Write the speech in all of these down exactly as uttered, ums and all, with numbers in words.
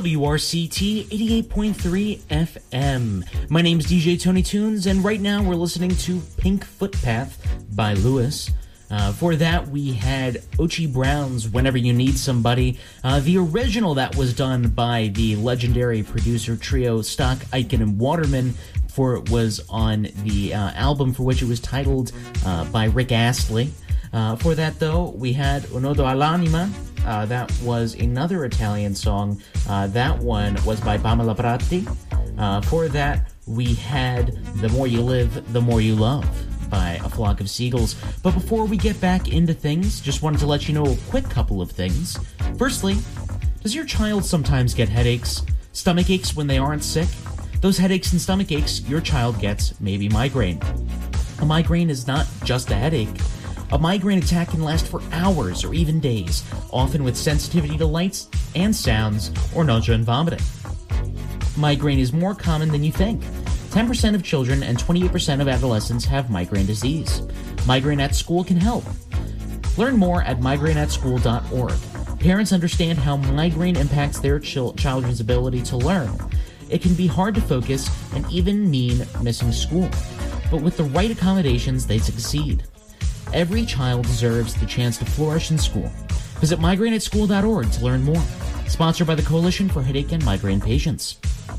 W R C T eighty-eight point three F M. My name's D J Tony Tunes, and right now we're listening to Pink Footpath by Lewis. Uh, for that, we had Ochi Brown's Whenever You Need Somebody, uh, the original that was done by the legendary producer trio Stock, Aitken, and Waterman, for it was on the uh, album for which it was titled uh, by Rick Astley. Uh, for that, though, we had Unodo all'anima. Uh, that was another Italian song. Uh, that one was by Pamela Prati. Uh, for that, we had The More You Live, The More You Love by A Flock of Seagulls. But before we get back into things, just wanted to let you know a quick couple of things. Firstly, does your child sometimes get headaches, stomach aches when they aren't sick? Those headaches and stomach aches your child gets may be migraine. A migraine is not just a headache. A migraine attack can last for hours or even days, often with sensitivity to lights and sounds or nausea and vomiting. Migraine is more common than you think. ten percent of children and twenty-eight percent of adolescents have migraine disease. Migraine at School can help. Learn more at migraine at school dot org. Parents understand how migraine impacts their chil- children's ability to learn. It can be hard to focus and even mean missing school. But with the right accommodations, they succeed. Every child deserves the chance to flourish in school. Visit migraine at school dot org to learn more. Sponsored by the Coalition for Headache and Migraine Patients.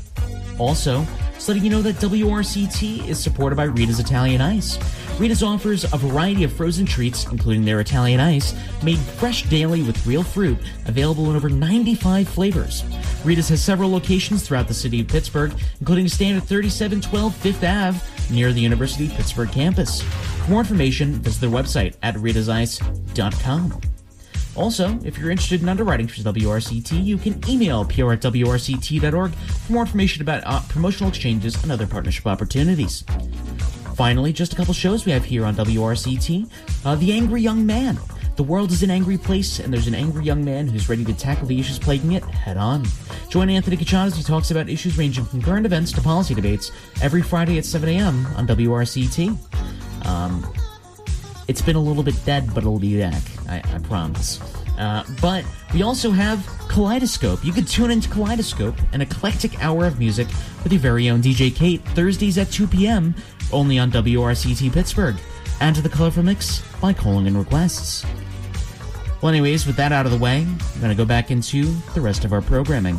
Also, just letting you know that W R C T is supported by Rita's Italian Ice. Rita's offers a variety of frozen treats, including their Italian Ice, made fresh daily with real fruit, available in over ninety-five flavors. Rita's has several locations throughout the city of Pittsburgh, including a stand at thirty-seven twelve Fifth Avenue near the University of Pittsburgh campus. For more information, visit their website at ritas ice dot com. Also, if you're interested in underwriting for W R C T, you can email P R at W R C T dot org for more information about uh, promotional exchanges and other partnership opportunities. Finally, just a couple shows we have here on W R C T. Uh, The Angry Young Man. The world is an angry place, and there's an angry young man who's ready to tackle the issues plaguing it head on. Join Anthony Cacciato as he talks about issues ranging from current events to policy debates every Friday at seven a.m. on W R C T. Um, it's been a little bit dead, but it'll be back. I, I promise. Uh, but we also have Kaleidoscope. You can tune into Kaleidoscope, an eclectic hour of music with your very own D J Kate, Thursdays at two p.m., only on W R C T Pittsburgh. Add to the colorful mix by calling in requests. Well, anyways, with that out of the way, I'm going to go back into the rest of our programming.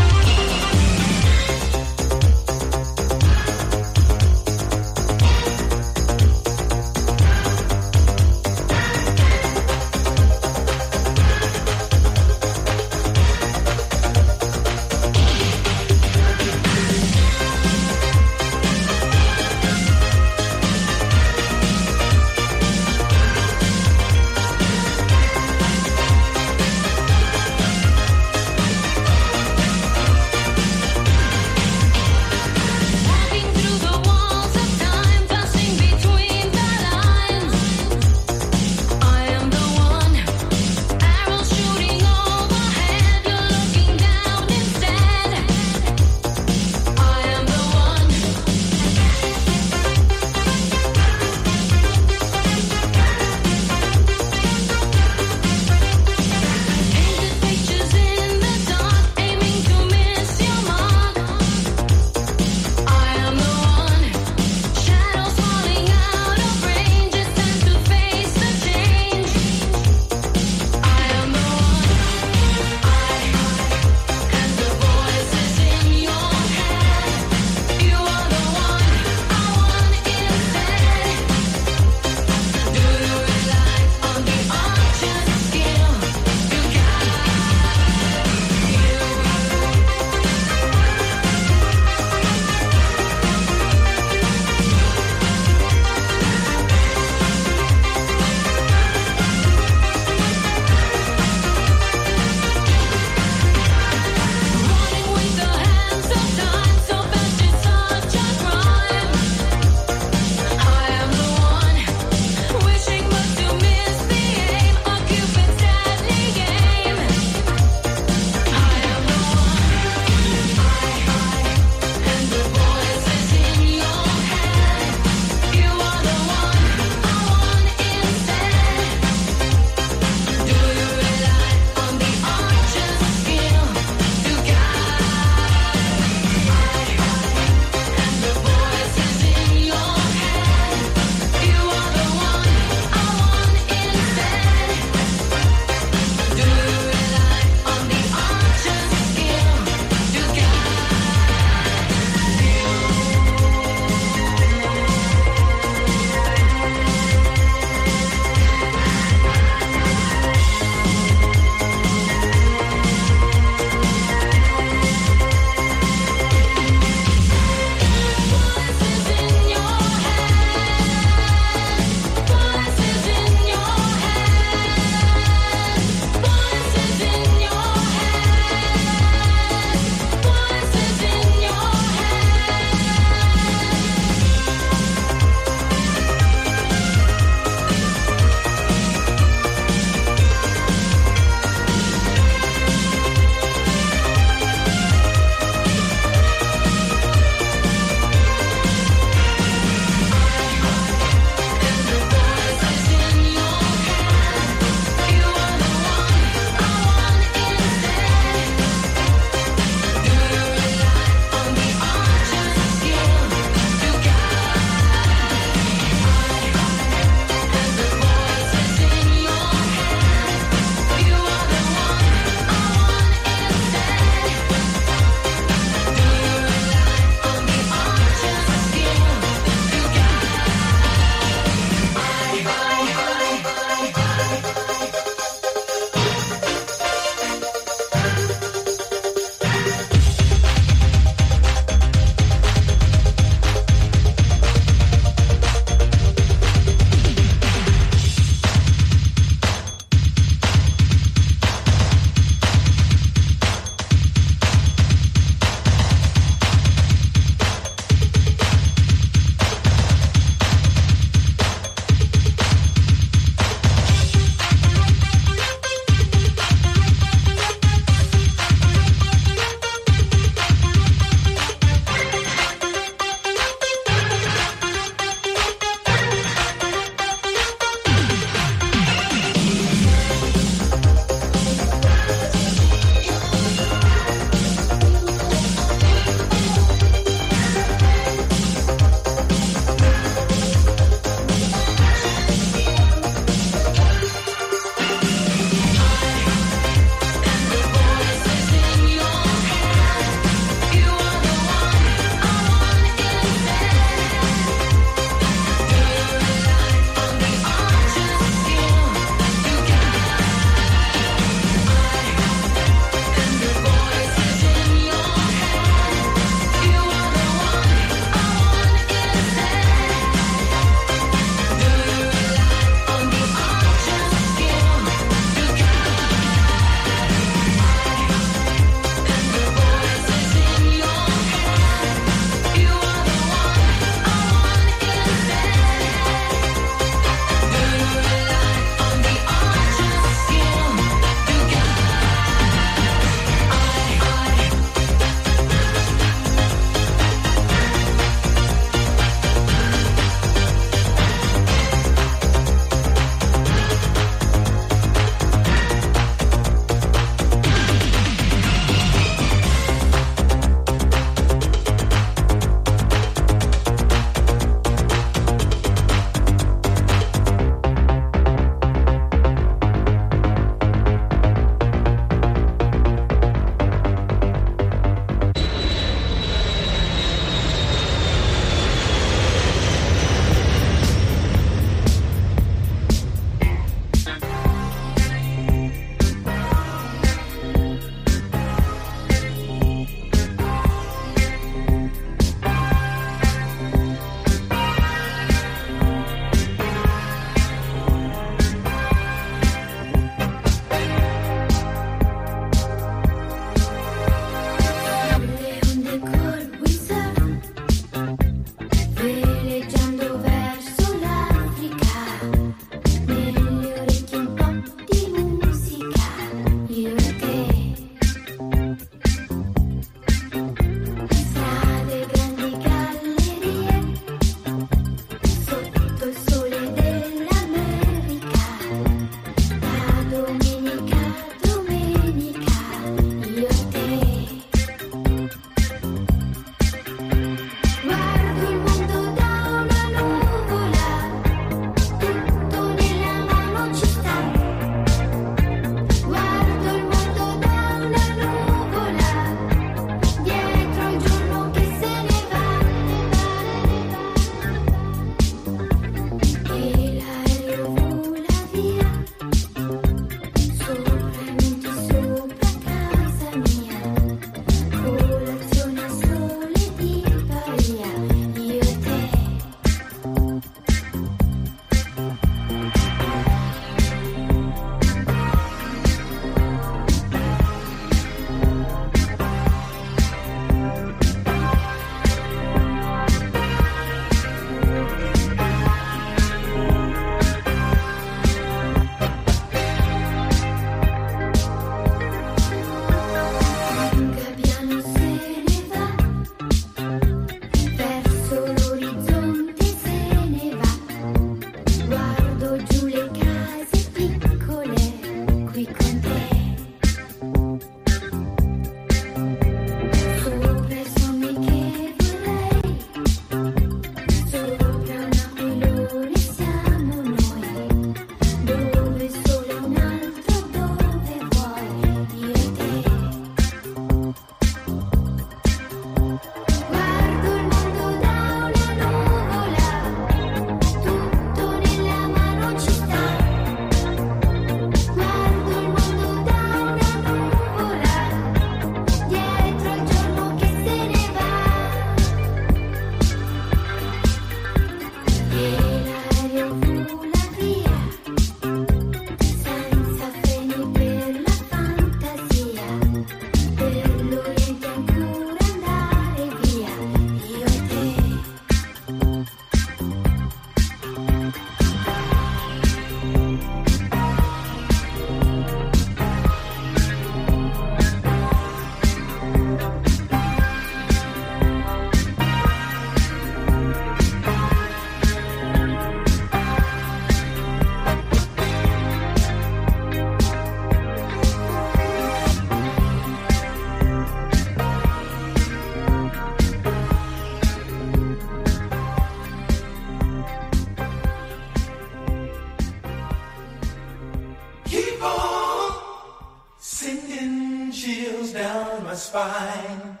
fine.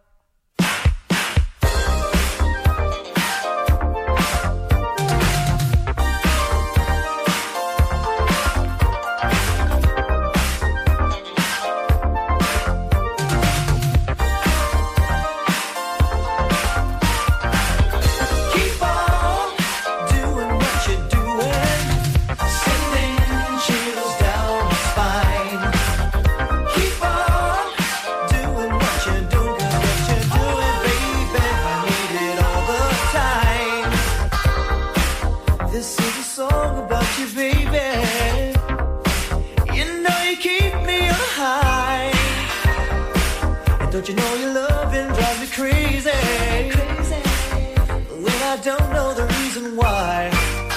Don't you know your loving drives me crazy, crazy when I don't know the reason why.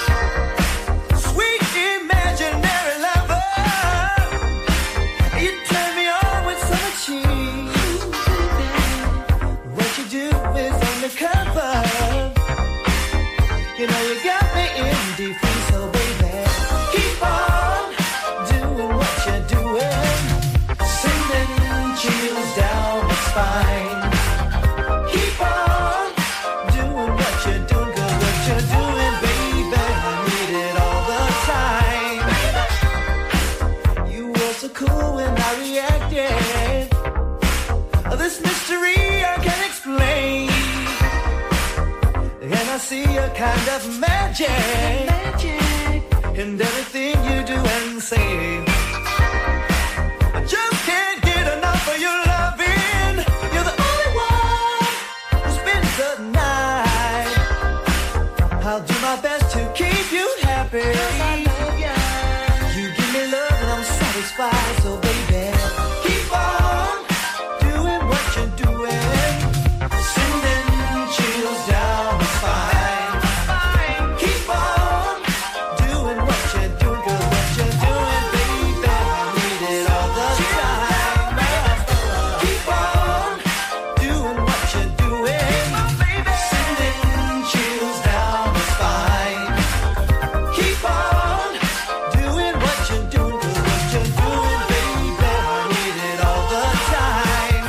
Sweet imaginary lover, you turn me on with so much cheese. What you do is undercover. You know you got me in deep freeze, so baby, keep on doing what you're doing, sending chills down my spine. Keep on doing what you're doing, 'cause what you're doing, baby, I need it all the time. You were so cool when I reacted. This mystery I can't explain, and I see a kind of magic, magic in everything you do and say. I just can't get enough of your loving. You're the only one who spends the night. I'll do my best to keep you happy. I love ya. You give me love and I'm satisfied. So baby, keep on doing what you're doing, sending chills down my spine. Keep on doing what you're doing, 'cause what you're doing, baby, I need it all the time. Keep on doing what you're doing, sending chills down my spine. Keep on doing what you're doing, 'cause what you're doing, baby, I need it all the time.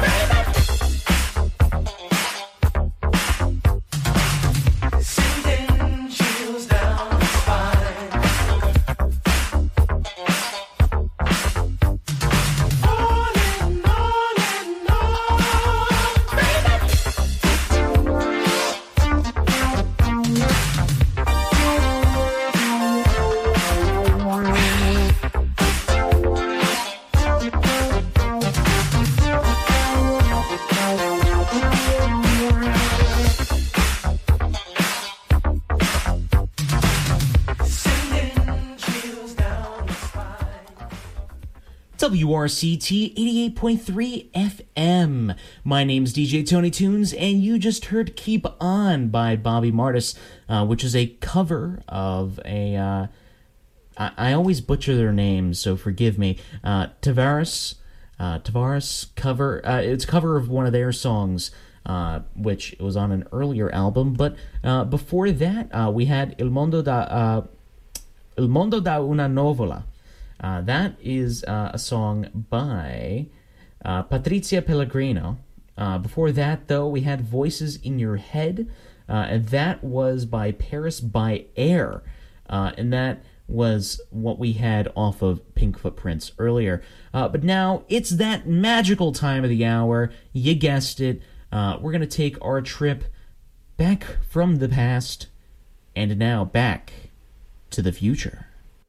Sending chills down my spine. On and on and on, baby. Sending chills down my spine. W R C T eighty-eight point three F M. My name's D J Tony Tunes, and you just heard Keep On by Bobby Martis, uh, which is a cover of a, uh, I, I always butcher their names, so forgive me, uh, Tavares, uh, Tavares cover, uh, it's a cover of one of their songs, uh, which was on an earlier album, but uh, before that, uh, we had Il Mondo da, uh, Il Mondo da una Nuvola. Uh, that is uh, a song by uh, Patrizia Pellegrino. Uh, before that, though, we had Voices in Your Head, uh, and that was by Paris by Air, uh, and that was what we had off of Pink Footprints earlier. Uh, but now, it's that magical time of the hour, you guessed it, uh, we're going to take our trip back from the past, and now back to the future.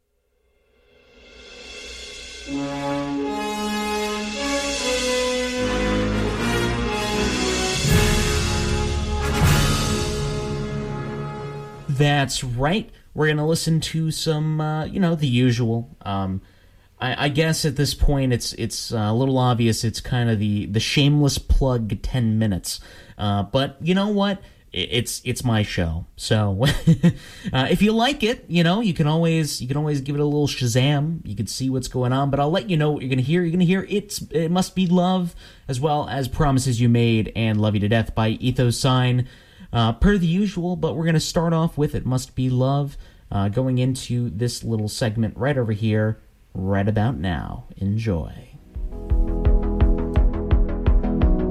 That's right. We're going to listen to some, uh, you know, the usual. Um, I, I guess at this point it's it's uh, a little obvious it's kind of the, the shameless plug ten minutes. Uh, but you know what? It's it's my show, so uh, if you like it, you know you can always you can always give it a little Shazam. You can see what's going on, but I'll let you know what you're gonna hear. You're gonna hear "It's It Must Be Love" as well as "Promises You Made" and "Love You to Death" by Ethos Sign, uh, per the usual. But we're gonna start off with "It Must Be Love," uh, going into this little segment right over here, right about now. Enjoy.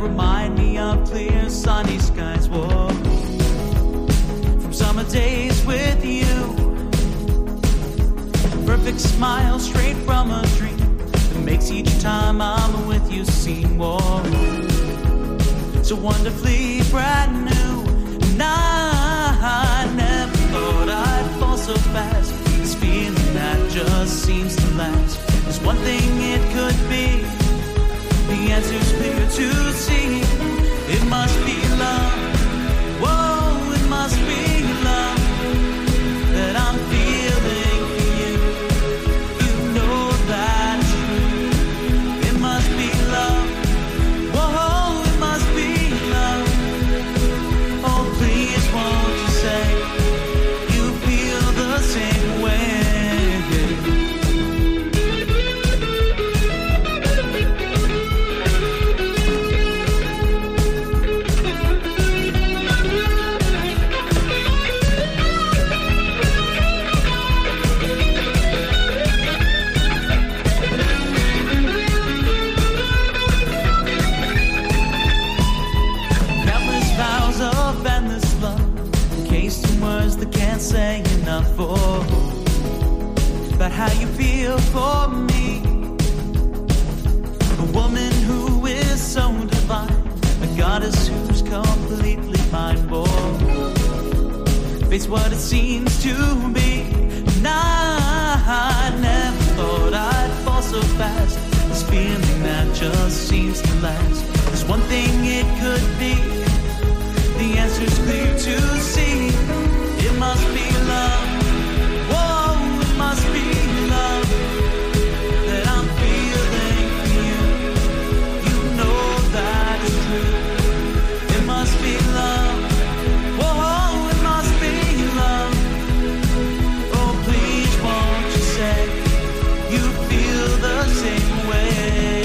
remind me of clear sunny skies. Whoa. From summer days with you, perfect smile straight from a dream that makes each time I'm with you seem more so wonderfully brand new. And I never thought I'd fall so fast. This feeling that just seems to last. There's one thing it could be. The answer's clear to see. It must be love. Whoa, it must be love that I'm feeling for you. You know that's true. It must be love. Whoa, it must be love. Oh, please won't you say you feel the same way? Can't say enough for about how you feel for me. A woman who is so divine, a goddess who's completely mine. Boy, face what it seems to be. And I never thought I'd fall so fast. This feeling that just seems to last. There's one thing it could be. The answer's clear to see. It must be love. Whoa, it must be love that I'm feeling for you. You know that is true. It must be love. Whoa, it must be love. Oh, please won't you say you feel the same way?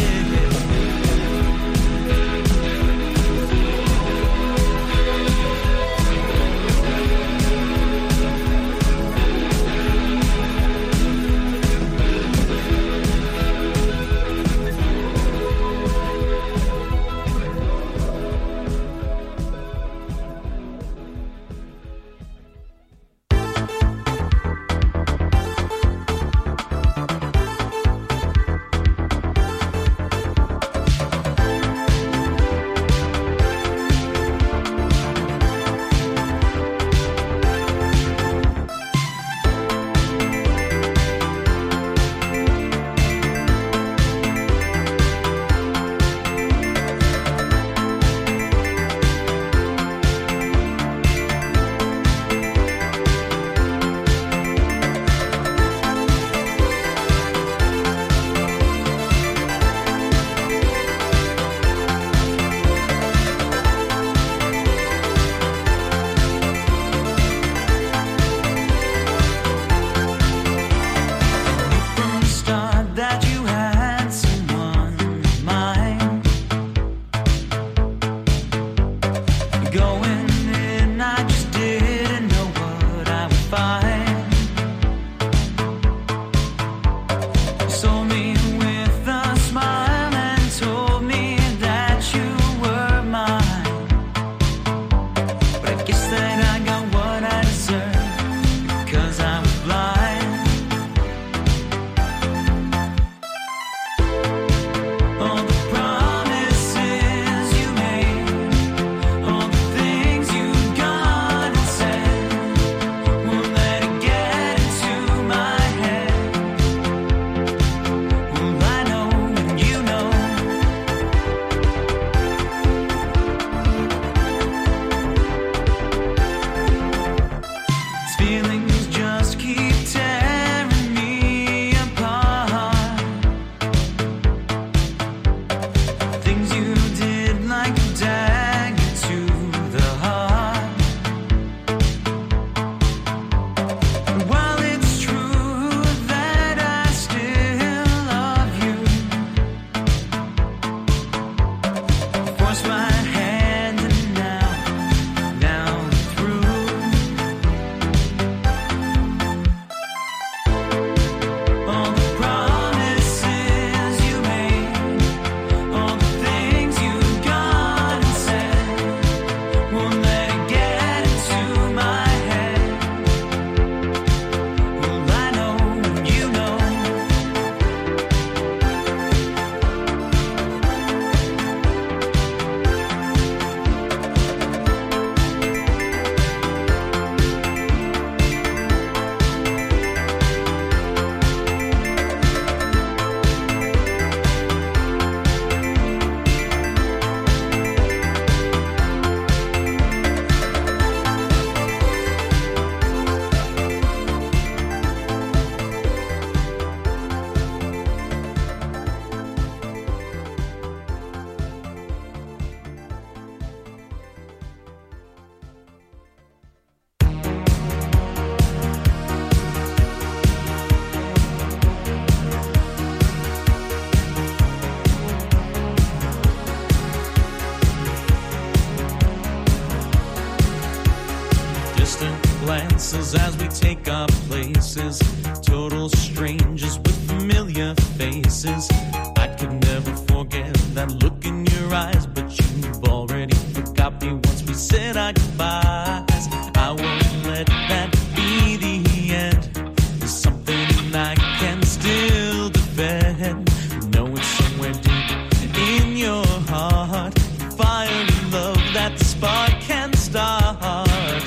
by goodbyes. I won't let that be the end. There's something I can still defend. Know it's somewhere deep in your heart. Fire and love that the spark can start.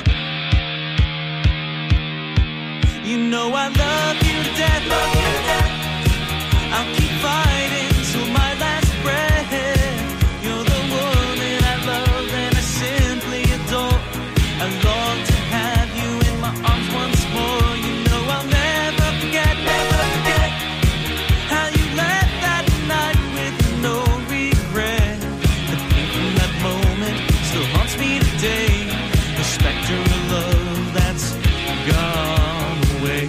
You know I love you to death, love you to death. I'll keep fighting till my last breath. You're the woman I love and I simply adore. I long to have you in my arms once more. You know I'll never forget, never forget how you left that night with no regret. The pain from that moment still haunts me today. The specter of love that's gone away.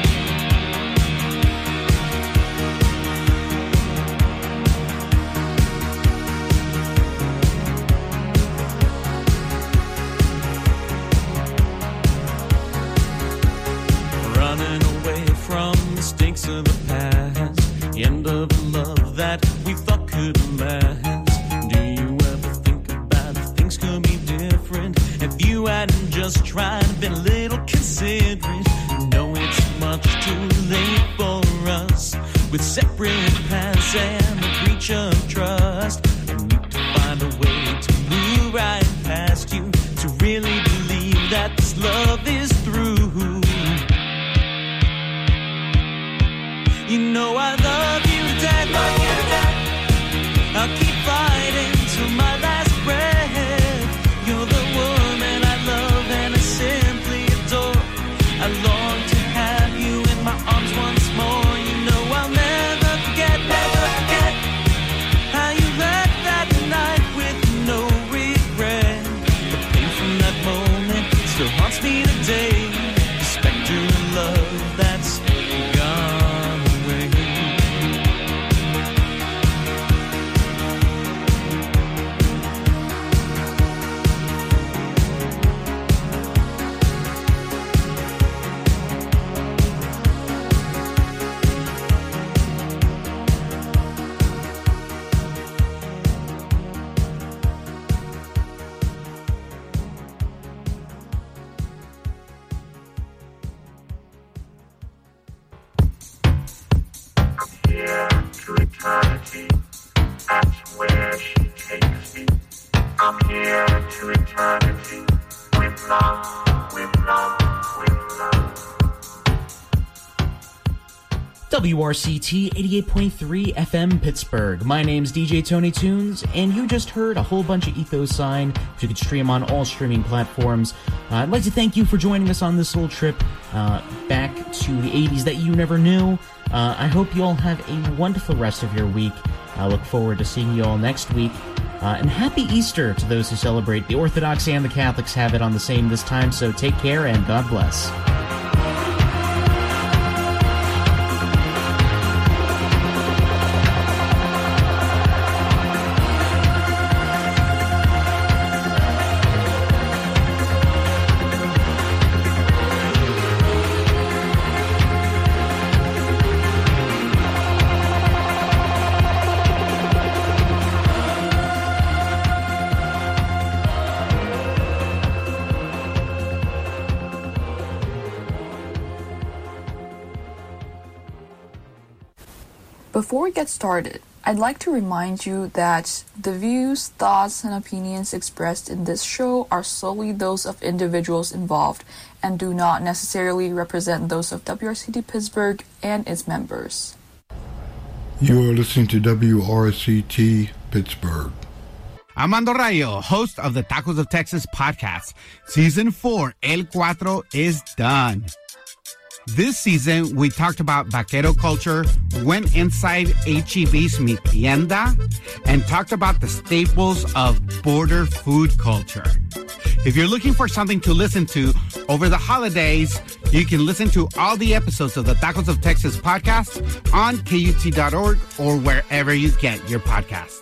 Running away from mistakes of the past, the end of a love that we thought could last. Do you ever think about if things could be different? If you hadn't just tried, been a little considerate. No, it's much too late for us. With separate paths and the breach of trust, I need to find a way to move right past you, to really believe that this love is through. You know I love you to death, love you to death. I'll keep fighting till my last breath. You're the woman I love and I simply adore. I long to have you in my arms once more. You know I'll never forget, never forget how you left that night with no regret. The pain from that moment still haunts me today. The specter of love that's gone. Here to eternity, that's where she takes me. I'm here to eternity, with love, with love, with love. W R C T eighty-eight point three F M Pittsburgh. My name's D J Tony Tunes, and you just heard a whole bunch of Ethos Sign, which you can stream on all streaming platforms. Uh, I'd like to thank you for joining us on this little trip uh, back to the eighties that you never knew. Uh, I hope you all have a wonderful rest of your week. I look forward to seeing you all next week. Uh, and happy Easter to those who celebrate. The Orthodox and the Catholics have it on the same this time, so take care and God bless. Before we get started, I'd like to remind you that the views, thoughts, and opinions expressed in this show are solely those of individuals involved and do not necessarily represent those of W R C T Pittsburgh and its members. You are listening to W R C T Pittsburgh. Armando Rayo, host of the Tacos of Texas podcast. Season four, El Cuatro, is done. This season, we talked about vaquero culture, went inside H E B's Mi Tienda, and talked about the staples of border food culture. If you're looking for something to listen to over the holidays, you can listen to all the episodes of the Tacos of Texas podcast on K U T dot org or wherever you get your podcasts.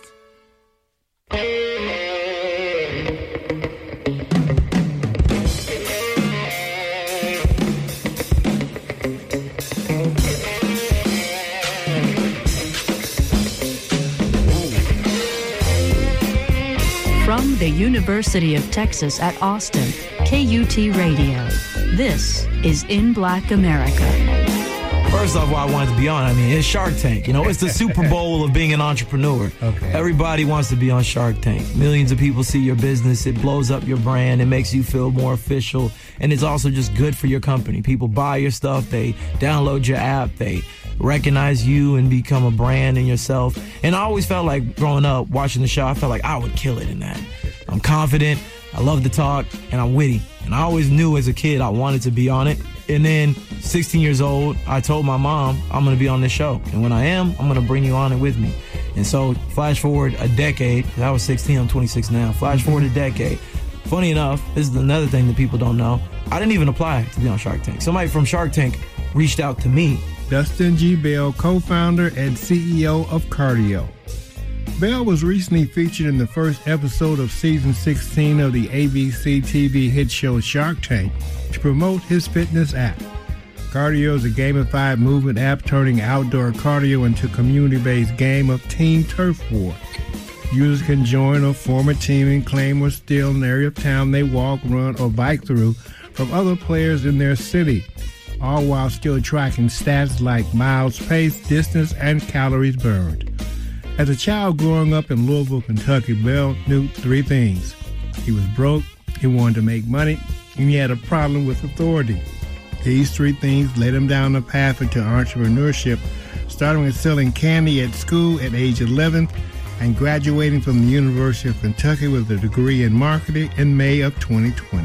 From the University of Texas at Austin, K U T Radio. This is In Black America. First off, why I wanted to be on, I mean, it's Shark Tank. You know, it's the Super Bowl of being an entrepreneur. Okay. Everybody wants to be on Shark Tank. Millions of people see your business. It blows up your brand. It makes you feel more official. And it's also just good for your company. People buy your stuff. They download your app. They recognize you and become a brand in yourself. And I always felt like growing up, watching the show, I felt like I would kill it in that. I'm confident. I love to talk. And I'm witty. And I always knew as a kid I wanted to be on it. And then sixteen years old, I told my mom, I'm going to be on this show. And when I am, I'm going to bring you on it with me. And so flash forward a decade. I was sixteen, I'm twenty-six now. Flash forward a decade. Funny enough, this is another thing that people don't know. I didn't even apply to be on Shark Tank. Somebody from Shark Tank reached out to me. Dustin G. Bell, co-founder and C E O of Cardio. Bell was recently featured in the first episode of season sixteen of the A B C T V hit show Shark Tank to promote his fitness app. Cardio is a gamified movement app turning outdoor cardio into a community-based game of team turf war. Users can join or form a team and claim or steal an area of town they walk, run, or bike through from other players in their city, all while still tracking stats like miles paced, distance, and calories burned. As a child growing up in Louisville, Kentucky, Bell knew three things. He was broke, he wanted to make money, and he had a problem with authority. These three things led him down the path into entrepreneurship, starting with selling candy at school at age eleven and graduating from the University of Kentucky with a degree in marketing in May of twenty twenty.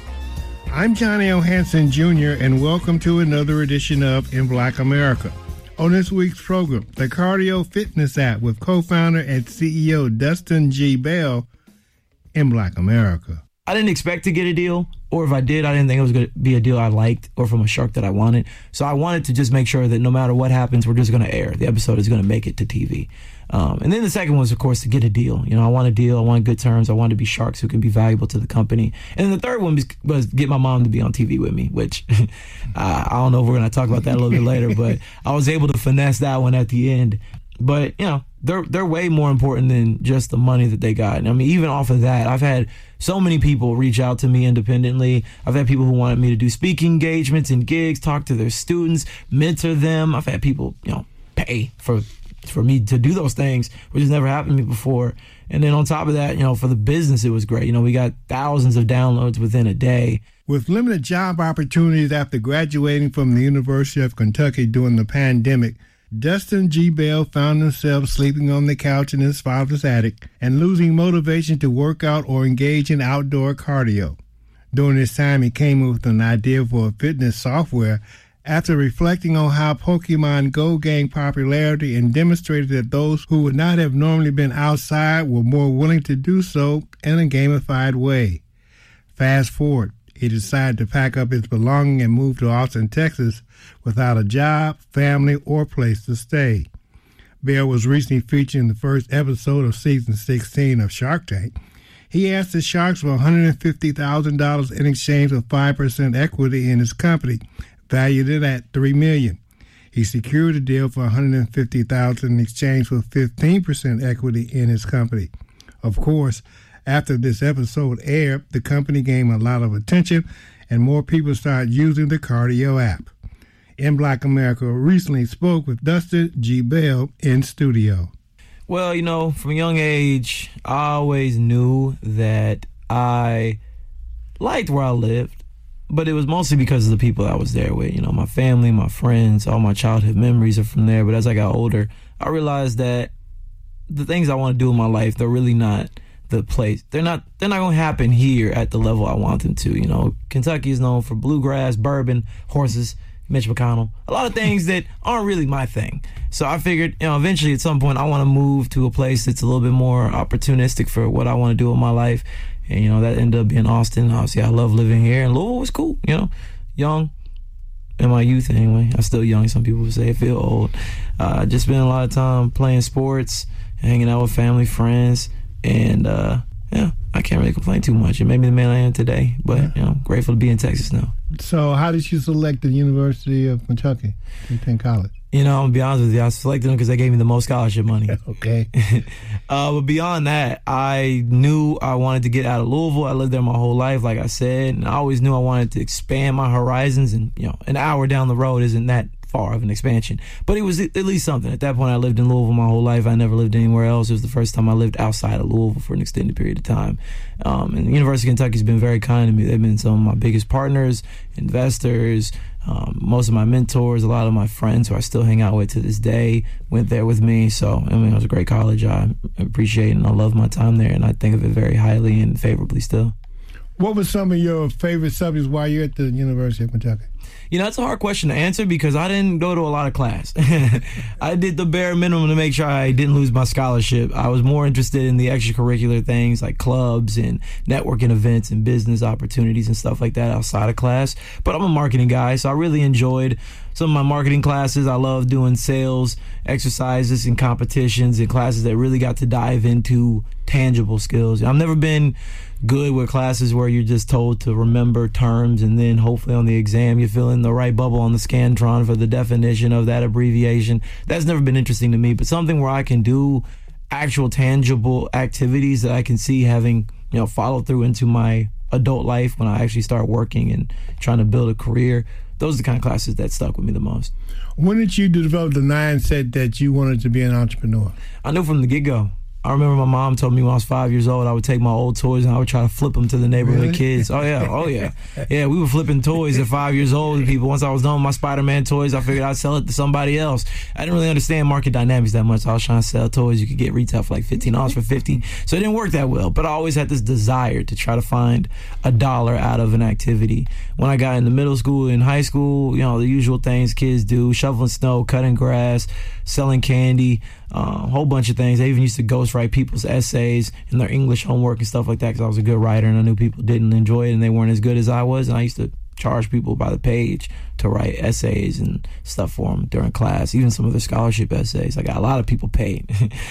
I'm Johnny O. Hansen, Junior, and welcome to another edition of In Black America. On this week's program, the Cardio Fitness app with co-founder and C E O Dustin G. Bell in Black America. I didn't expect to get a deal, or if I did, I didn't think it was going to be a deal I liked or from a shark that I wanted. So I wanted to just make sure that no matter what happens, we're just going to air. The episode is going to make it to T V. Um, and then the second one was, of course, to get a deal. You know, I want a deal. I want good terms. I want to be sharks who can be valuable to the company. And then the third one was, was get my mom to be on T V with me, which uh, I don't know if we're going to talk about that a little bit later, but I was able to finesse that one at the end. But, you know, they're they're way more important than just the money that they got. And I mean, even off of that, I've had so many people reach out to me independently. I've had people who wanted me to do speaking engagements and gigs, talk to their students, mentor them. I've had people, you know, pay for for me to do those things, which has never happened to me before. And then on top of that, you know, for the business, it was great. You know, we got thousands of downloads within a day. With limited job opportunities after graduating from the University of Kentucky during the pandemic, Dustin G. Bell found himself sleeping on the couch in his father's attic and losing motivation to work out or engage in outdoor cardio. During this time, he came up with an idea for a fitness software after reflecting on how Pokemon Go gained popularity and demonstrated that those who would not have normally been outside were more willing to do so in a gamified way. Fast forward, he decided to pack up his belongings and move to Austin, Texas, without a job, family, or place to stay. Bell was recently featured in the first episode of season sixteen of Shark Tank. He asked the Sharks for one hundred fifty thousand dollars in exchange for five percent equity in his company, valued it at three million dollars. He secured a deal for one hundred fifty thousand dollars in exchange for fifteen percent equity in his company. Of course, after this episode aired, the company gained a lot of attention and more people started using the Cardio app. In Black America recently spoke with Dustin G. Bell in studio. Well, you know, from a young age, I always knew that I liked where I lived, but it was mostly because of the people I was there with. You know, my family, my friends, all my childhood memories are from there. But as I got older, I realized that the things I want to do in my life, they're really not the place. They're not they're not going to happen here at the level I want them to. You know, Kentucky is known for bluegrass, bourbon, horses, Mitch McConnell, a lot of things that aren't really my thing. So I figured, you know, eventually at some point I want to move to a place that's a little bit more opportunistic for what I want to do in my life. And, you know, that ended up being Austin. Obviously, I love living here. And Louisville was cool, you know, young. In my youth, anyway. I'm still young. Some people would say I feel old. Uh, just spent a lot of time playing sports, hanging out with family, friends. And, uh, yeah, I can't really complain too much. It made me the man I am today, but Yeah. you know, grateful to be in Texas now. So how did you select the University of Kentucky to attend college? You know, I'm gonna be honest with you. I selected them because they gave me the most scholarship money. Okay. uh, but beyond that, I knew I wanted to get out of Louisville. I lived there my whole life, like I said, and I always knew I wanted to expand my horizons. And you know, an hour down the road isn't that far of an expansion, but it was at least something. At that point, I lived in Louisville my whole life. I never lived anywhere else. It was the first time I lived outside of Louisville for an extended period of time. Um, and the University of Kentucky's been very kind to me. They've been some of my biggest partners, investors, um, most of my mentors, a lot of my friends who I still hang out with to this day went there with me. So, I mean, it was a great college. I appreciate it, and I love my time there, and I think of it very highly and favorably still. What were some of your favorite subjects while you're at the University of Kentucky? You know, it's a hard question to answer because I didn't go to a lot of class. I did the bare minimum to make sure I didn't lose my scholarship. I was more interested in the extracurricular things like clubs and networking events and business opportunities and stuff like that outside of class. But I'm a marketing guy, so I really enjoyed some of my marketing classes. I love doing sales exercises and competitions and classes that really got to dive into tangible skills. I've never been good with classes where you're just told to remember terms and then hopefully on the exam you fill in the right bubble on the Scantron for the definition of that abbreviation. That's never been interesting to me, but something where I can do actual tangible activities that I can see having, you know, follow through into my adult life when I actually start working and trying to build a career. Those are the kind of classes that stuck with me the most. When did you develop the mindset that you wanted to be an entrepreneur? I knew from the get-go. I remember my mom told me when I was five years old, I would take my old toys and I would try to flip them to the neighborhood Really? kids. Oh, yeah. Oh, yeah. Yeah, we were flipping toys at five years old to people. Once I was done with my Spider-Man toys, I figured I'd sell it to somebody else. I didn't really understand market dynamics that much. So I was trying to sell toys you could get retail for like fifteen dollars for fifty. So it didn't work that well. But I always had this desire to try to find a dollar out of an activity. When I got into middle school and high school, you know, the usual things kids do, shoveling snow, cutting grass, selling candy, a uh, whole bunch of things. I even used to ghostwrite people's essays and their English homework and stuff like that because I was a good writer and I knew people didn't enjoy it and they weren't as good as I was. And I used to charge people by the page to write essays and stuff for them during class, even some of the scholarship essays. I got a lot of people paid.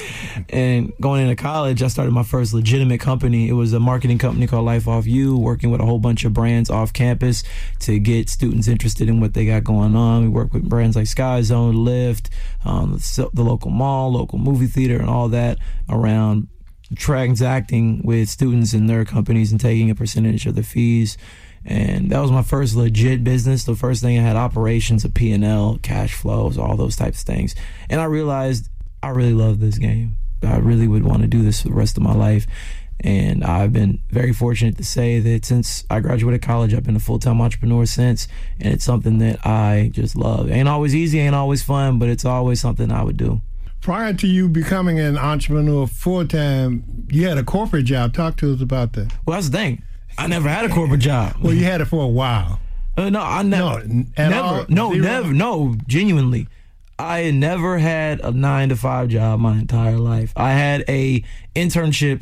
And going into college, I started my first legitimate company. It was a marketing company called Life Off You, working with a whole bunch of brands off campus to get students interested in what they got going on. We work with brands like Sky Zone, Lyft, um, the local mall, local movie theater, and all that around transacting with students and their companies and taking a percentage of the fees. And that was my first legit business. The first thing I had operations, a P and L, cash flows, all those types of things. And I realized I really love this game. I really would want to do this for the rest of my life. And I've been very fortunate to say that since I graduated college, I've been a full-time entrepreneur since. And it's something that I just love. Ain't always easy, ain't always fun, but it's always something I would do. Prior to you becoming an entrepreneur full-time, you had a corporate job. Talk to us about that. Well, that's the thing. I never had a corporate job. Well, you had it for a while. Uh, no, I never. No, at never. all? No, Zero? never. No, genuinely. I had never had a nine to five job my entire life. I had a internship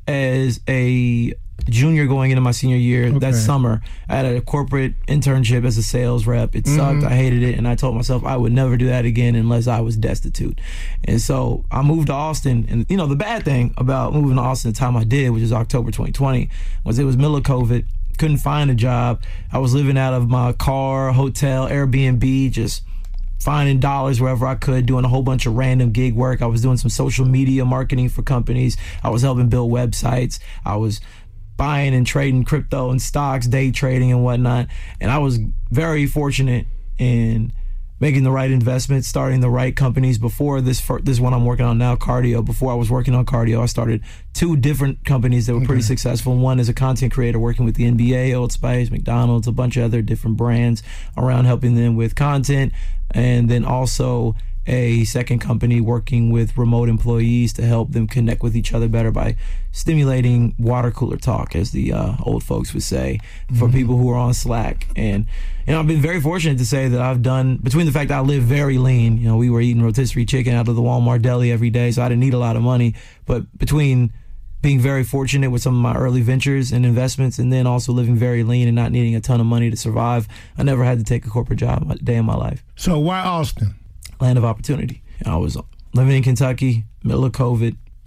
as a junior going into my senior year Okay. that summer. I had a corporate internship as a sales rep. It sucked. Mhm. I hated it. And I told myself I would never do that again unless I was destitute. And so I moved to Austin. And, you know, the bad thing about moving to Austin the time I did, which is October twenty twenty, was it was middle of COVID. Couldn't find a job. I was living out of my car, hotel, Airbnb, just finding dollars wherever I could, doing a whole bunch of random gig work. I was doing some social media marketing for companies. I was helping build websites. I was buying and trading crypto and stocks, day trading and whatnot. And I was very fortunate in making the right investments, starting the right companies. Before this fir- this one I'm working on now, Cardio. Before I was working on Cardio, I started two different companies that were pretty Okay. successful. One is a content creator working with the N B A, Old Spice, McDonald's, a bunch of other different brands around helping them with content. And then also a second company working with remote employees to help them connect with each other better by stimulating water cooler talk, as the uh, old folks would say, for Mm-hmm. people who are on Slack. And you know, I've been very fortunate to say that I've done, between the fact that I live very lean, you know, we were eating rotisserie chicken out of the Walmart deli every day, so I didn't need a lot of money. But between being very fortunate with some of my early ventures and investments, and then also living very lean and not needing a ton of money to survive, I never had to take a corporate job a day in my life. So why Austin? Land of opportunity. I was living in Kentucky, middle of COVID,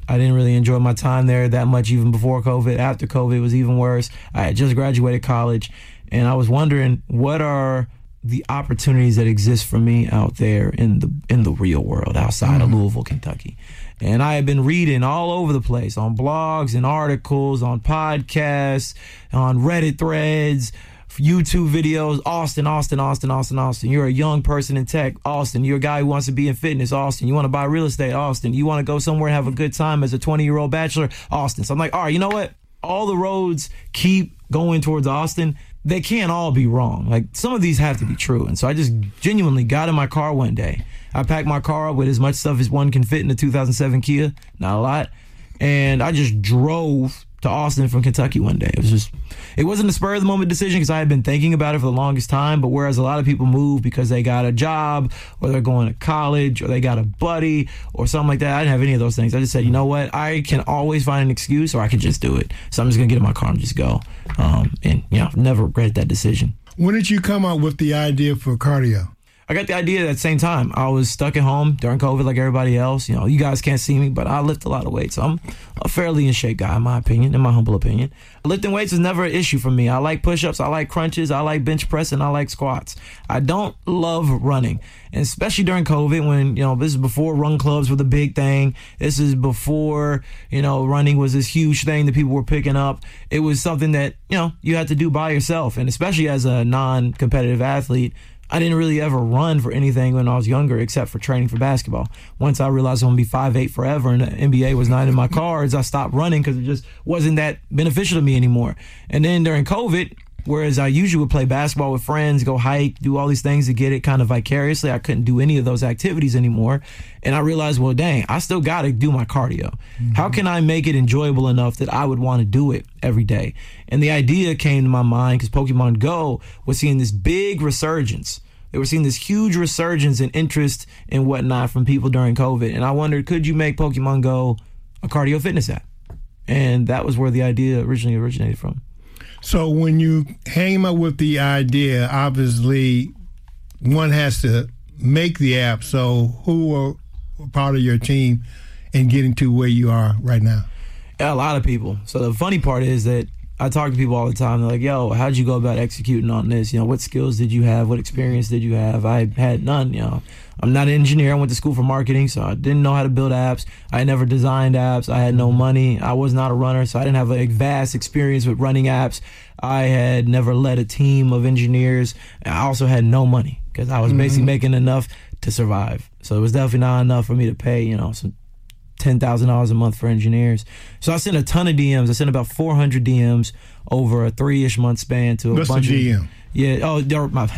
I didn't really enjoy my time there that much even before COVID. After COVID, it was even worse. I had just graduated college, and I was wondering, what are the opportunities that exist for me out there in the in the real world outside mm-hmm. of Louisville, Kentucky? And I had been reading all over the place on blogs and articles, on podcasts, on Reddit threads, YouTube videos. Austin, Austin, Austin, Austin, Austin. You're a young person in tech. Austin, you're a guy who wants to be in fitness. Austin, you want to buy real estate. Austin, you want to go somewhere and have a good time as a twenty-year-old bachelor. Austin. So I'm like, all right, you know what? All the roads keep going towards Austin. They can't all be wrong. Like, some of these have to be true. And so I just genuinely got in my car one day. I packed my car up with as much stuff as one can fit in a two thousand seven Kia. Not a lot. And I just drove to Austin from Kentucky one day. It was just, it wasn't a spur of the moment decision because I had been thinking about it for the longest time. But whereas a lot of people move because they got a job or they're going to college or they got a buddy or something like that, I didn't have any of those things. I just said, you know what? I can always find an excuse or I can just do it. So I'm just going to get in my car and just go. Um, and, you know, never regret that decision. When did you come up with the idea for cardio? I got the idea at the same time. I was stuck at home during COVID like everybody else. You know, you guys can't see me, but I lift a lot of weight. So I'm a fairly in shape guy, in my opinion, in my humble opinion. Lifting weights is never an issue for me. I like push-ups, I like crunches, I like bench press, and I like squats. I don't love running, and especially during COVID when, you know, this is before run clubs were the big thing. This is before, you know, running was this huge thing that people were picking up. It was something that, you know, you had to do by yourself, and especially as a non-competitive athlete, I didn't really ever run for anything when I was younger except for training for basketball. Once I realized I'm going to be five eight forever and the N B A was not in my cards, I stopped running because it just wasn't that beneficial to me anymore. And then during COVID, whereas I usually would play basketball with friends, go hike, do all these things to get it kind of vicariously, I couldn't do any of those activities anymore. And I realized, well, dang, I still got to do my cardio. Mm-hmm. How can I make it enjoyable enough that I would want to do it every day? And the idea came to my mind because Pokemon Go was seeing this big resurgence. They were seeing this huge resurgence in interest and whatnot from people during COVID. And I wondered, could you make Pokemon Go a cardio fitness app? And that was where the idea originally originated from. So when you came up with the idea, obviously one has to make the app. So who are part of your team in getting to where you are right now? Yeah, a lot of people. So the funny part is that I talk to people all the time. They're like, yo, how'd you go about executing on this? You know, what skills did you have? What experience did you have? I had none, you know. I'm not an engineer. I went to school for marketing, so I didn't know how to build apps. I never designed apps. I had no money. I was not a runner, so I didn't have a vast experience with running apps. I had never led a team of engineers. I also had no money because I was mm-hmm. basically making enough to survive. So it was definitely not enough for me to pay, you know, some ten thousand dollars a month for engineers. So I sent a ton of D Ms. I sent about four hundred D Ms over a three-ish month span to a What's bunch a D M? of... Yeah, oh, my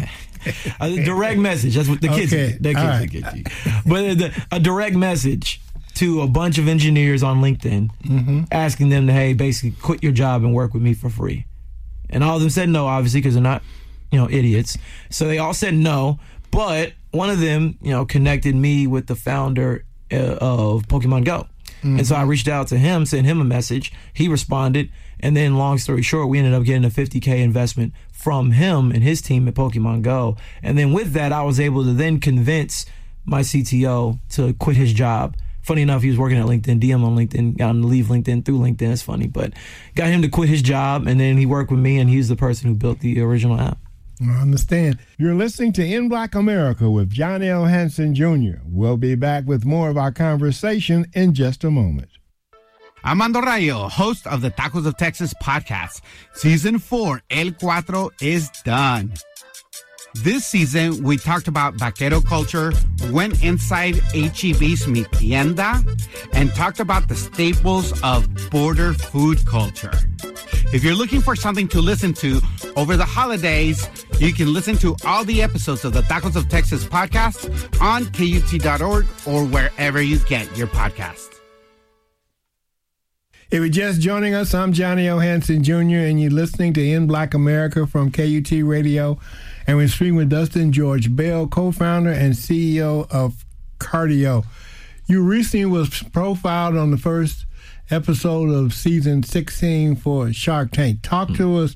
a direct message. That's what the kids okay. get. The kids right. get you. But the, a direct message to a bunch of engineers on LinkedIn mm-hmm. asking them to, hey, basically quit your job and work with me for free. And all of them said no, obviously, because they're not, you know, idiots. So they all said no. But one of them, you know, connected me with the founder uh, of Pokemon Go. Mm-hmm. And so I reached out to him, sent him a message. He responded. And then, long story short, we ended up getting a fifty K investment from him and his team at Pokemon Go. And then with that, I was able to then convince my C T O to quit his job. Funny enough, he was working at LinkedIn, D M on LinkedIn, got him to leave LinkedIn through LinkedIn. It's funny, but got him to quit his job. And then he worked with me, and he's the person who built the original app. I understand. You're listening to In Black America with John L. Hanson Junior We'll be back with more of our conversation in just a moment. Armando Rayo, host of the Tacos of Texas podcast. Season four, El Cuatro, is done. This season, we talked about vaquero culture, went inside H E B's Mi Tienda, and talked about the staples of border food culture. If you're looking for something to listen to over the holidays, you can listen to all the episodes of the Tacos of Texas podcast on K U T dot org or wherever you get your podcasts. If you're just joining us, I'm Johnny O. Hanson Junior, and you're listening to In Black America from K U T Radio. And we're speaking with Dustin George Bell, co-founder and C E O of Cardio. You recently was profiled on the first episode of season sixteen for Shark Tank. Talk mm-hmm. to us.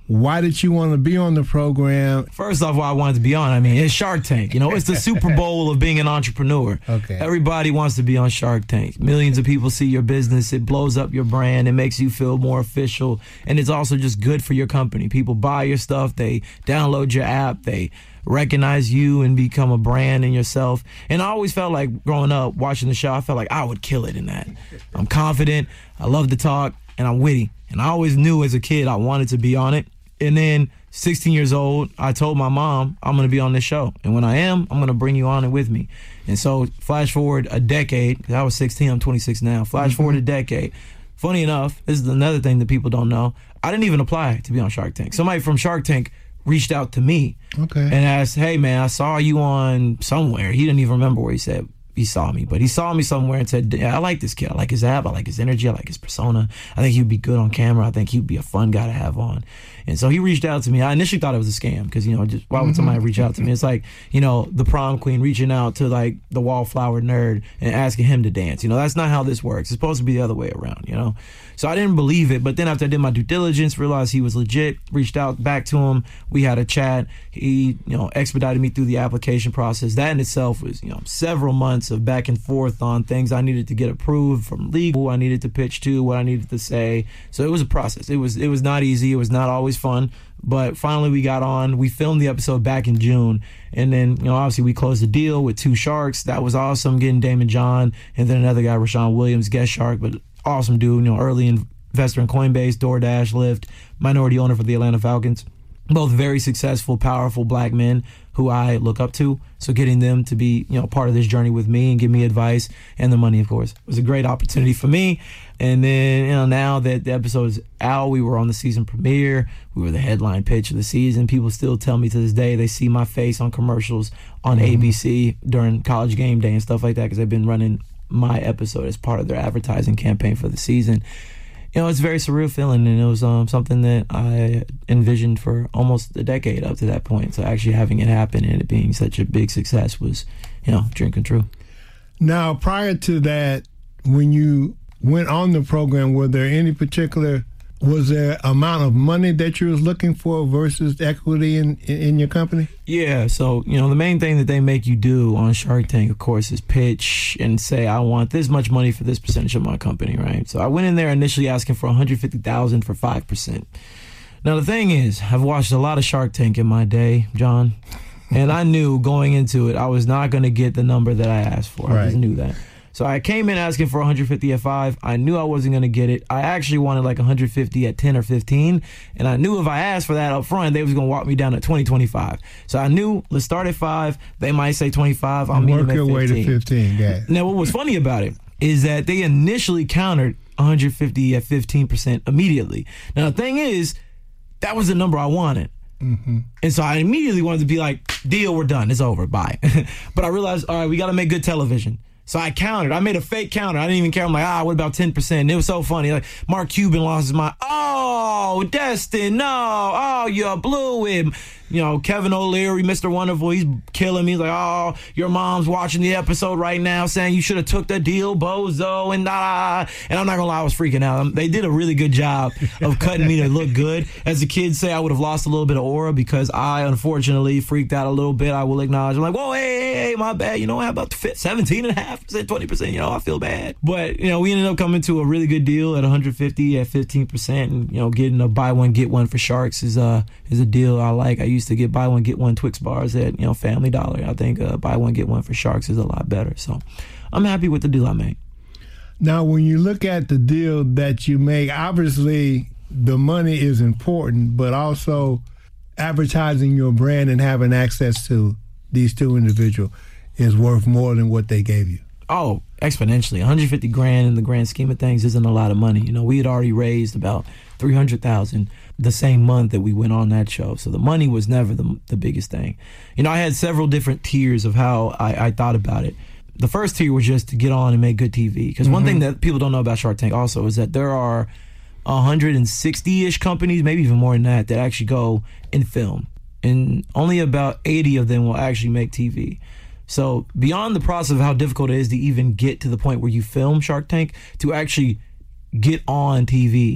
Why did you want to be on the program? First off, why I wanted to be on, I mean, it's Shark Tank. You know, it's the Super Bowl of being an entrepreneur. Okay. Everybody wants to be on Shark Tank. Millions of people see your business. It blows up your brand. It makes you feel more official. And it's also just good for your company. People buy your stuff. They download your app. They recognize you and become a brand in yourself. And I always felt like growing up, watching the show, I felt like I would kill it in that. I'm confident. I love to talk. And I'm witty. And I always knew as a kid I wanted to be on it. And then sixteen years old, I told my mom, I'm going to be on this show. And when I am, I'm going to bring you on it with me. And so flash forward a decade. 'Cause I was sixteen, I'm twenty-six now. Flash mm-hmm. forward a decade. Funny enough, this is another thing that people don't know. I didn't even apply to be on Shark Tank. Somebody from Shark Tank reached out to me okay. and asked, hey, man, I saw you on somewhere. He didn't even remember where he said he saw me, but he saw me somewhere and said, I like this kid. I like his app. I like his energy. I like his persona. I think he'd be good on camera. I think he'd be a fun guy to have on. And so he reached out to me. I initially thought it was a scam because, you know, just why would somebody reach out to me? It's like, you know, the prom queen reaching out to like the wallflower nerd and asking him to dance. You know, that's not how this works. It's supposed to be the other way around, you know? So I didn't believe it. But then after I did my due diligence, realized he was legit, reached out back to him. We had a chat. He, you know, expedited me through the application process. That in itself was, you know, several months of back and forth on things I needed to get approved from legal, I needed to pitch to, what I needed to say. So it was a process. It was it was not easy. It was not always fun. But finally we got on. We filmed the episode back in June. And then, you know, obviously we closed the deal with two sharks. That was awesome, getting Damon John and then another guy, Rashawn Williams, guest shark, but awesome dude, you know, early investor in Coinbase, DoorDash, Lyft, minority owner for the Atlanta Falcons. Both very successful, powerful black men who I look up to. So getting them to be, you know, part of this journey with me and give me advice and the money, of course, was a great opportunity for me. And then, you know, now that the episode is out, we were on the season premiere. We were the headline pitch of the season. People still tell me to this day they see my face on commercials on mm-hmm. A B C during College Game Day and stuff like that because they've been running my episode as part of their advertising campaign for the season. You know, it's a very surreal feeling, and it was um, something that I envisioned for almost a decade up to that point. So actually having it happen and it being such a big success was, you know, dream come true. Now, prior to that, when you went on the program, were there any particular, was there amount of money that you was looking for versus equity in, in, in your company? Yeah, so, you know, the main thing that they make you do on Shark Tank, of course, is pitch and say, I want this much money for this percentage of my company, right? So I went in there initially asking for one hundred fifty thousand dollars for five percent. Now, the thing is, I've watched a lot of Shark Tank in my day, John, and I knew going into it, I was not going to get the number that I asked for. Right. I just knew that. So I came in asking for one hundred fifty at five. I knew I wasn't going to get it. I actually wanted like one hundred fifty at ten or fifteen. And I knew if I asked for that up front, they was going to walk me down at twenty, twenty-five. So I knew, let's start at five. They might say twenty-five. I'll meet them at fifteen. Work your way to fifteen, yeah. Now, what was funny about it is that they initially countered one hundred fifty at fifteen percent immediately. Now, the thing is, that was the number I wanted. Mm-hmm. And so I immediately wanted to be like, deal, we're done. It's over. Bye. But I realized, all right, we got to make good television. So I counted. I made a fake counter. I didn't even care. I'm like, ah, what about ten percent? And it was so funny. Like, Mark Cuban lost his mind. Oh, Destin, no. Oh, you blew him. You know, Kevin O'Leary, Mister Wonderful, he's killing me. He's like, oh, your mom's watching the episode right now saying you should have took the deal, bozo, and da. And I'm not going to lie, I was freaking out. They did a really good job of cutting me to look good. As the kids say, I would have lost a little bit of aura because I, unfortunately, freaked out a little bit. I will acknowledge. I'm like, whoa, hey, hey, hey, my bad. You know, how about seventeen and a half percent, twenty percent? You know, I feel bad. But, you know, we ended up coming to a really good deal at one hundred fifty at fifteen percent. And, you know, getting a buy one, get one for Sharks is, uh, is a deal I like. I used to get buy one, get one Twix bars at, you know, Family Dollar. I think uh, buy one, get one for Sharks is a lot better. So I'm happy with the deal I made. Now, when you look at the deal that you make, obviously the money is important, but also advertising your brand and having access to these two individuals is worth more than what they gave you. Oh, exponentially. one hundred fifty grand in the grand scheme of things isn't a lot of money. You know, we had already raised about three hundred thousand the same month that we went on that show. So the money was never the, the biggest thing. You know, I had several different tiers of how I, I thought about it. The first tier was just to get on and make good T V. Because mm-hmm. one thing that people don't know about Shark Tank also is that there are one hundred sixty-ish companies, maybe even more than that, that actually go and film. And only about eighty of them will actually make T V. So beyond the process of how difficult it is to even get to the point where you film Shark Tank, to actually get on T V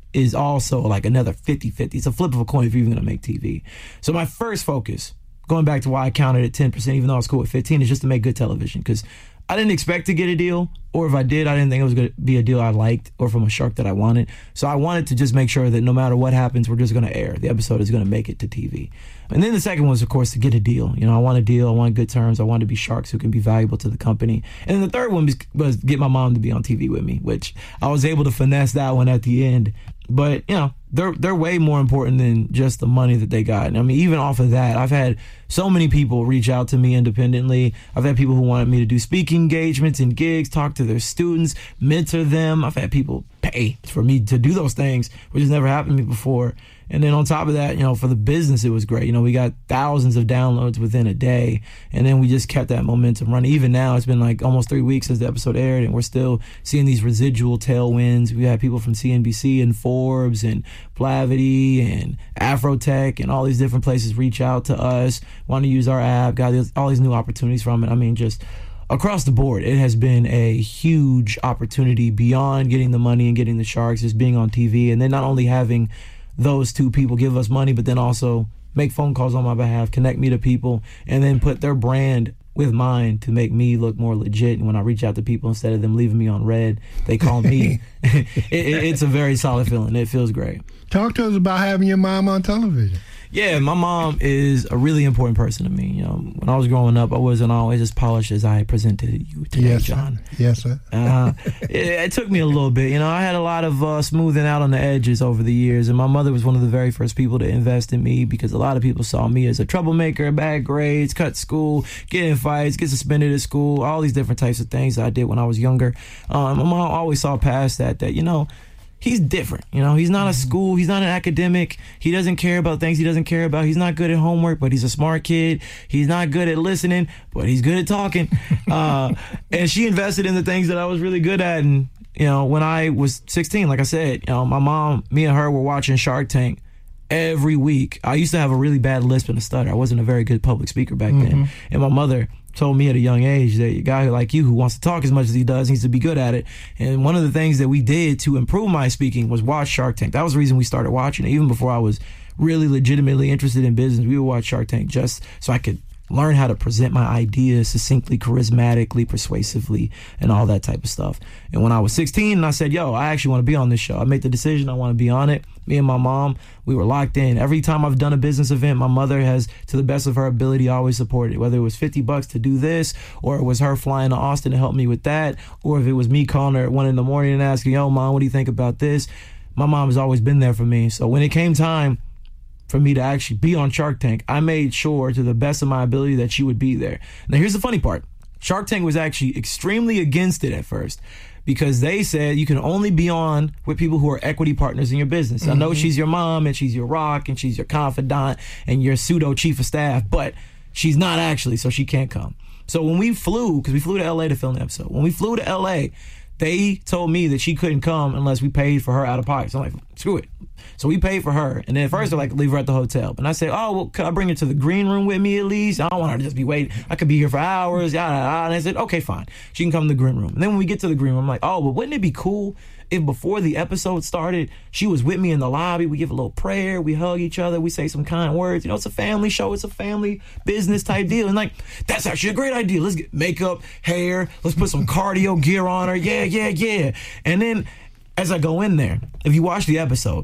is also like another fifty-fifty. It's a flip of a coin if you're even going to make T V. So my first focus, going back to why I counted at ten percent, even though I was cool with fifteen, is just to make good television, because I didn't expect to get a deal, or if I did, I didn't think it was going to be a deal I liked or from a shark that I wanted. So I wanted to just make sure that no matter what happens, we're just going to air. The episode is going to make it to T V. And then the second one was, of course, to get a deal. You know, I want a deal. I want good terms. I want to be sharks who can be valuable to the company. And then the third one was, was get my mom to be on T V with me, which I was able to finesse that one at the end. But, you know, they're they're way more important than just the money that they got. And I mean, even off of that, I've had so many people reach out to me independently. I've had people who wanted me to do speaking engagements and gigs, talk to their students, mentor them. I've had people pay for me to do those things, which has never happened to me before. And then on top of that, you know, for the business, it was great. You know, we got thousands of downloads within a day, and then we just kept that momentum running. Even now, it's been like almost three weeks since the episode aired, and we're still seeing these residual tailwinds. We had people from C N B C and Forbes and Plavity and Afrotech and all these different places reach out to us, want to use our app, got these, all these new opportunities from it. I mean, just across the board, it has been a huge opportunity beyond getting the money and getting the sharks, just being on T V, and then not only having those two people give us money, but then also make phone calls on my behalf, connect me to people, and then put their brand with mine to make me look more legit. And when I reach out to people, instead of them leaving me on red, they call me. it, it, it's a very solid feeling. It feels great. Talk to us about having your mom on television. Yeah, my mom is a really important person to me. You know, when I was growing up, I wasn't always as polished as I presented you today, yes, John. Sir. Yes, sir. uh, it, it took me a little bit. You know, I had a lot of uh, smoothing out on the edges over the years, and my mother was one of the very first people to invest in me, because a lot of people saw me as a troublemaker, bad grades, cut school, get in fights, get suspended at school, all these different types of things that I did when I was younger. Um, my mom always saw past that, that, you know, he's different. You know, he's not a school. He's not an academic. He doesn't care about things he doesn't care about. He's not good at homework, but he's a smart kid. He's not good at listening, but he's good at talking. Uh, and she invested in the things that I was really good at. And, you know, when I was sixteen, like I said, you know, my mom, me and her were watching Shark Tank every week. I used to have a really bad lisp and a stutter. I wasn't a very good public speaker back mm-hmm. then. And my mother told me at a young age that a guy like you who wants to talk as much as he does needs to be good at it. And one of the things that we did to improve my speaking was watch Shark Tank. That was the reason we started watching it. Even before I was really legitimately interested in business, we would watch Shark Tank just so I could learn how to present my ideas succinctly, charismatically, persuasively, and all that type of stuff. And when I was sixteen, I said, yo, I actually want to be on this show. I made the decision I want to be on it. Me and my mom, we were locked in. Every time I've done a business event, my mother has, to the best of her ability, always supported it. Whether it was fifty bucks to do this, or it was her flying to Austin to help me with that, or if it was me calling her at one in the morning and asking, yo, Mom, what do you think about this? My mom has always been there for me. So when it came time for me to actually be on Shark Tank, I made sure to the best of my ability that she would be there. Now, here's the funny part. Shark Tank was actually extremely against it at first, because they said you can only be on with people who are equity partners in your business. Mm-hmm. I know she's your mom, and she's your rock, and she's your confidant, and your pseudo chief of staff, but she's not actually, so she can't come. So when we flew, because we flew to L A to film the episode, when we flew to L A, they told me that she couldn't come unless we paid for her out of pocket. So I'm like, screw it. So we paid for her. And then at first they're like, leave her at the hotel. But I said, oh, well, could I bring her to the green room with me at least? I don't want her to just be waiting. I could be here for hours. Yada, yada. And I said, okay, fine. She can come to the green room. And then when we get to the green room, I'm like, oh, but wouldn't it be cool if before the episode started, she was with me in the lobby? We give a little prayer. We hug each other. We say some kind words. You know, it's a family show. It's a family business type deal. And like, that's actually a great idea. Let's get makeup, hair. Let's put some cardio gear on her. Yeah, yeah, yeah. And then as I go in there, if you watch the episode,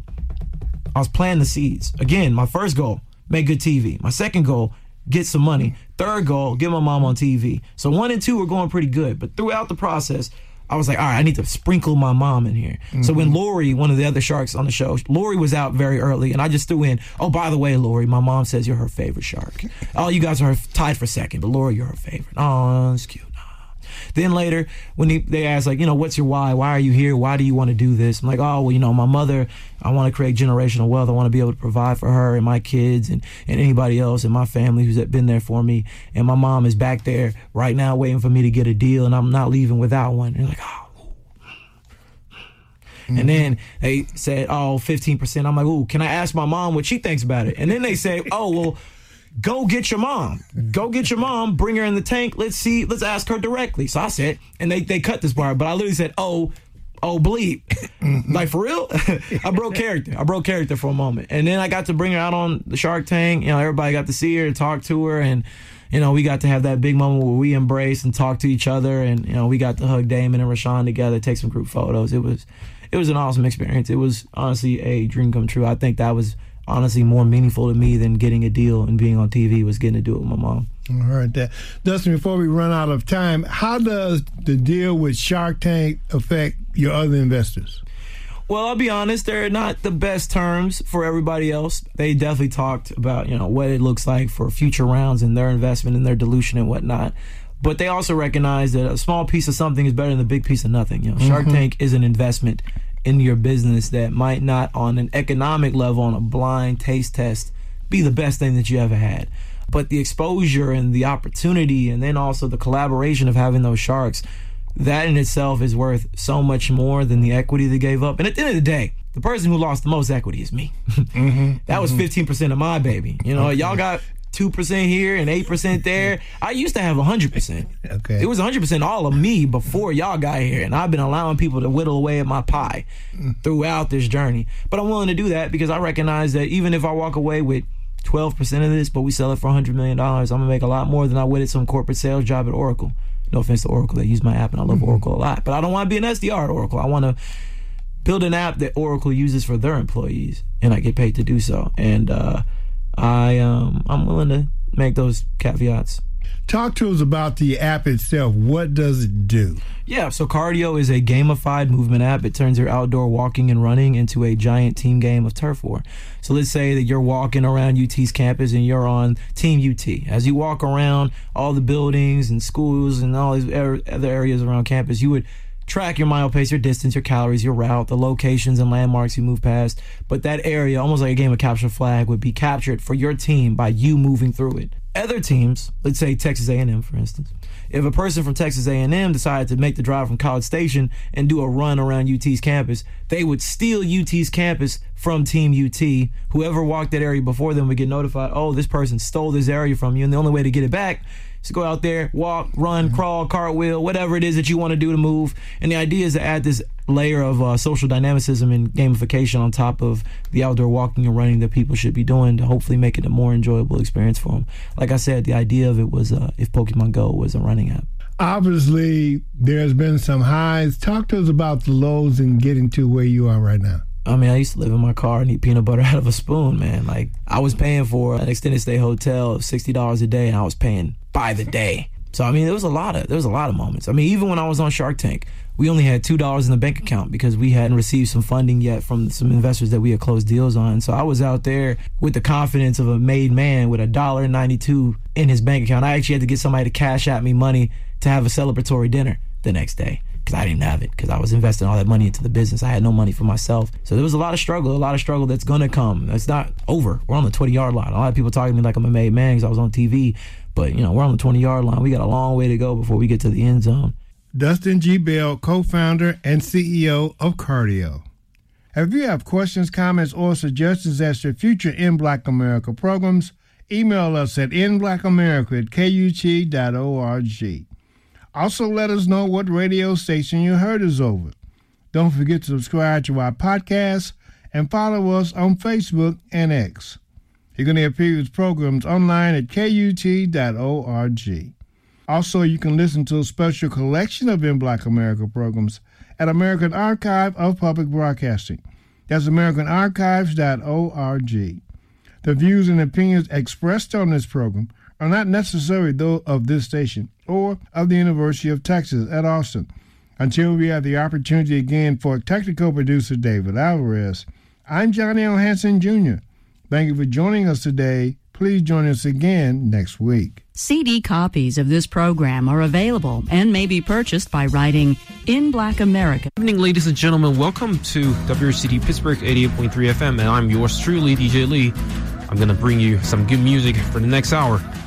I was planting the seeds. Again, my first goal, make good T V. My second goal, get some money. Third goal, get my mom on T V. So one and two were going pretty good. But throughout the process, I was like, all right, I need to sprinkle my mom in here. Mm-hmm. So when Lori, one of the other sharks on the show, Lori was out very early, and I just threw in, oh, by the way, Lori, my mom says you're her favorite shark. Oh, you guys are tied for second, but Lori, you're her favorite. Oh, that's cute. Then later, when he, they asked, like, you know, what's your why? Why are you here? Why do you want to do this? I'm like, oh, well, you know, my mother, I want to create generational wealth. I want to be able to provide for her and my kids and, and anybody else in my family who's been there for me. And my mom is back there right now waiting for me to get a deal, and I'm not leaving without one. And they're like, oh. Mm-hmm. And then they said, oh, fifteen percent. I'm like, ooh, can I ask my mom what she thinks about it? And then they say, oh, well, go get your mom. Go get your mom. Bring her in the tank. Let's see. Let's ask her directly. So I said, and they, they cut this part, but I literally said, oh, oh, bleep. Like, for real? I broke character. I broke character for a moment. And then I got to bring her out on the Shark Tank. You know, everybody got to see her, talk to her, and, you know, we got to have that big moment where we embrace and talk to each other. And, you know, we got to hug Damon and Rashawn together, take some group photos. It was, it was an awesome experience. It was honestly a dream come true. I think that was honestly more meaningful to me than getting a deal and being on T V was getting to do it with my mom. All right, that. Dustin, before we run out of time, how does the deal with Shark Tank affect your other investors? Well, I'll be honest, they're not the best terms for everybody else. They definitely talked about, you know, what it looks like for future rounds and their investment and their dilution and whatnot. But they also recognize that a small piece of something is better than a big piece of nothing. You know, mm-hmm. Shark Tank is an investment in your business that might not, on an economic level, on a blind taste test, be the best thing that you ever had. But the exposure and the opportunity, and then also the collaboration of having those sharks, that in itself is worth so much more than the equity they gave up. And at the end of the day, the person who lost the most equity is me. Mm-hmm. That was fifteen percent of my baby. You know, okay. Y'all got two percent here and eight percent there. I used to have one hundred percent. Okay. It was one hundred percent all of me before y'all got here, and I've been allowing people to whittle away at my pie throughout this journey. But I'm willing to do that because I recognize that even if I walk away with twelve percent of this, but we sell it for one hundred million dollars, I'm going to make a lot more than I would at some corporate sales job at Oracle. No offense to Oracle. They use my app, and I love mm-hmm. Oracle a lot. But I don't want to be an S D R at Oracle. I want to build an app that Oracle uses for their employees, and I get paid to do so. And uh, I, um, I'm willing to make those caveats. Talk to us about the app itself. What does it do? Yeah, so Cardio is a gamified movement app. It turns your outdoor walking and running into a giant team game of turf war. So let's say that you're walking around U T's campus and you're on Team U T. As you walk around all the buildings and schools and all these other areas around campus, you would track your mile pace, your distance, your calories, your route, the locations and landmarks you move past. But that area, almost like a game of capture flag, would be captured for your team by you moving through it. Other teams, let's say Texas A and M, for instance, if a person from Texas A and M decided to make the drive from College Station and do a run around U T's campus, they would steal U T's campus from Team U T. Whoever walked that area before them would get notified, oh, this person stole this area from you, and the only way to get it back is to go out there, walk, run, crawl, cartwheel, whatever it is that you want to do to move. And the idea is to add this layer of uh, social dynamicism and gamification on top of the outdoor walking and running that people should be doing to hopefully make it a more enjoyable experience for them. Like I said, the idea of it was uh, if Pokemon Go was a running app. Obviously, there's been some highs. Talk to us about the lows in getting to where you are right now. I mean, I used to live in my car and eat peanut butter out of a spoon, man. Like, I was paying for an extended stay hotel of sixty dollars a day, and I was paying by the day. So, I mean, there was a lot of there was a lot of moments. I mean, even when I was on Shark Tank, we only had two dollars in the bank account because we hadn't received some funding yet from some investors that we had closed deals on. So I was out there with the confidence of a made man with a dollar ninety-two in his bank account. I actually had to get somebody to cash out me money to have a celebratory dinner the next day because I didn't have it because I was investing all that money into the business. I had no money for myself. So there was a lot of struggle, a lot of struggle that's going to come. It's not over. We're on the twenty-yard line. A lot of people talking to me like I'm a made man because I was on T V. But, you know, we're on the twenty-yard line. We got a long way to go before we get to the end zone. Dustin G. Bell, co-founder and C E O of Cardio. If you have questions, comments, or suggestions as to future In Black America programs, email us at in black america at k u t dot org. Also, let us know what radio station you heard us over. Don't forget to subscribe to our podcast and follow us on Facebook and X. You can hear previous programs online at k u t dot org. Also, you can listen to a special collection of In Black America programs at American Archive of Public Broadcasting. That's american archives dot org. The views and opinions expressed on this program are not necessarily those of this station or of the University of Texas at Austin. Until we have the opportunity again for technical producer David Alvarez, I'm Johnny L. Hanson, Junior Thank you for joining us today. Please join us again next week. C D copies of this program are available and may be purchased by writing In Black America. Good evening, ladies and gentlemen. Welcome to W R C T Pittsburgh eighty-eight point three F M, and I'm yours truly, D J Lee. I'm going to bring you some good music for the next hour.